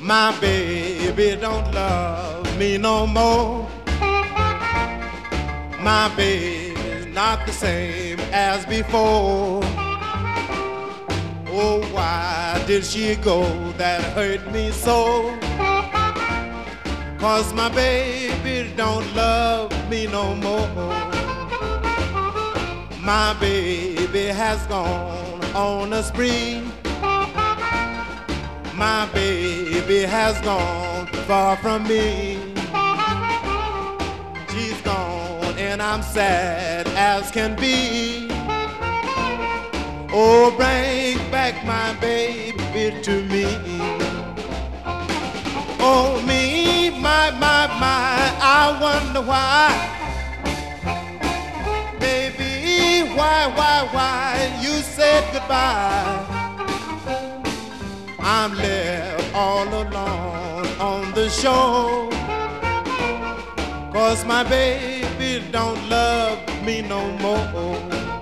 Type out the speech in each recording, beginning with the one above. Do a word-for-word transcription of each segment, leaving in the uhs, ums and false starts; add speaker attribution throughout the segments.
Speaker 1: My baby don't love me no more. My baby's not the same as before. Oh, why did she go? That hurt me so. 'Cause my baby don't love me no more. My baby has gone on a spree. My baby has gone far from me. She's gone and I'm sad as can be. Oh, bring back my baby to me. Oh, me, my, my, my, I wonder why. Baby, why, why, why you said goodbye. I'm left all alone on the shore. 'Cause my baby don't love me no more.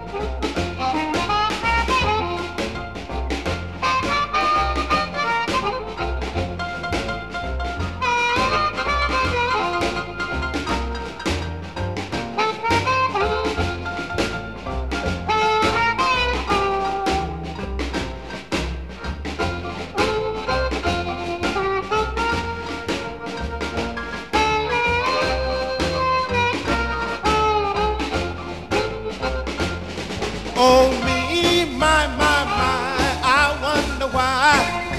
Speaker 1: Oh, me, my, my, my, I wonder why.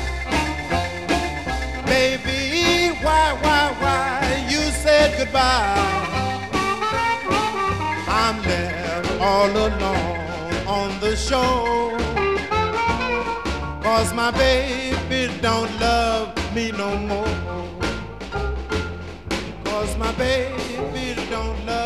Speaker 1: Baby, why, why, why you said goodbye. I'm left all alone on the shore. 'Cause my baby don't love me no more. 'Cause my baby don't love